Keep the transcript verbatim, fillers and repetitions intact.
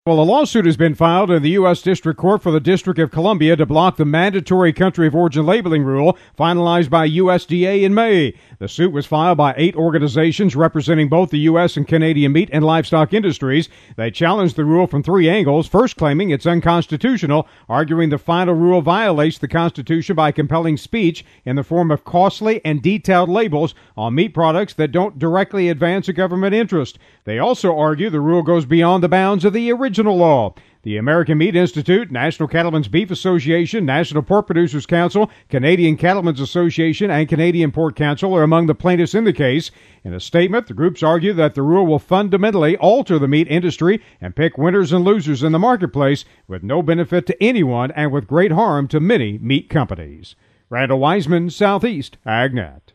Well, a lawsuit has been filed in the U S. District Court for the District of Columbia to block the mandatory country of origin labeling rule finalized by U S D A in May. The suit was filed by eight organizations representing both the U S and Canadian meat and livestock industries. They challenged the rule from three angles, first claiming it's unconstitutional, arguing the final rule violates the Constitution by compelling speech in the form of costly and detailed labels on meat products that don't directly advance a government interest. They also argue the rule goes beyond the bounds of the original law. The American Meat Institute, National Cattlemen's Beef Association, National Pork Producers Council, Canadian Cattlemen's Association, and Canadian Pork Council are among the plaintiffs in the case. In a statement, the groups argue that the rule will fundamentally alter the meat industry and pick winners and losers in the marketplace with no benefit to anyone and with great harm to many meat companies. Randall Wiseman, Southeast AgNet.